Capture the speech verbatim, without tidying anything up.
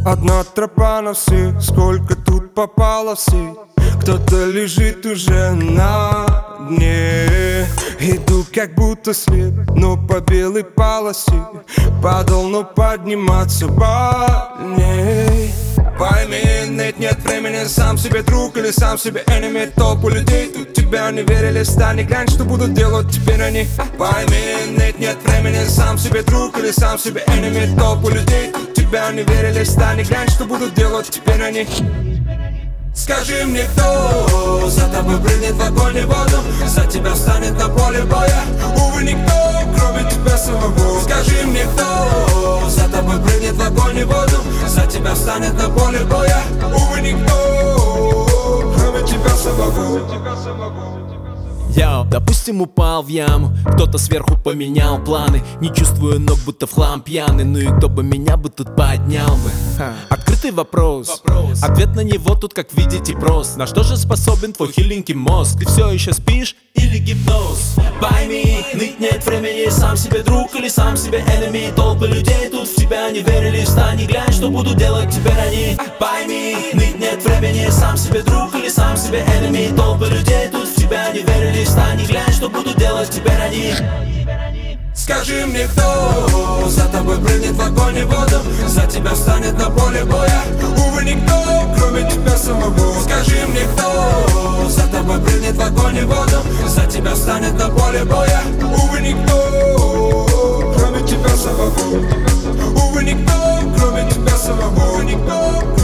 Одна тропа на всех, сколько тут попало всей. Кто-то лежит уже на дне. Иду как будто след, но по белой полосе. Падал, но подниматься больней. Пойми, нет, нет времени, сам себе друг или сам себе enemy. Толпу людей тут тебя не верили, стань и глянь, что будут делать теперь они. Пойми, нет, нет времени, сам себе друг или сам себе enemy. Толпу людей тут тебя не верили, стань и глянь, что будут делать теперь они. Скажи мне, кто за тобой прыгнет в огонь и воду, за тебя встанет на поле боя. Увы, никто, кроме тебя самого. Скажи мне, кто за тобой прыгнет в огонь и воду, за тебя встанет на поле боя. Увы, никто, кроме тебя самого. Йоу, допустим, упал в яму, кто-то сверху поменял планы. Не чувствую ног, будто в хлам пьяный. Ну и кто бы меня бы тут поднял бы? Открытый вопрос, вопрос. Ответ на него тут, как видите, прост. На что же способен твой хиленький мозг? Ты все еще спишь или гипноз? Пойми, ныть нет времени, сам себе друг или сам себе enemy. Толпы людей тут в тебя не верили, встань и глянь, что будут делать теперь они. Пойми, ныть нет времени, сам себе друг или сам себе enemy. Толпы людей тут в тебя не верили, встань и глянь, что будут делать теперь они. Скажи мне, кто за тобой прыгнет в огонь и воду, за тебя встанет на поле боя. Увы, никто, кроме тебя самого. Скажи мне, кто за тобой прыгнет в огонь и воду, за тебя встанет на поле боя. Увы, никто, кроме тебя самого. Увы, никто, кроме тебя самого. Увы, никто.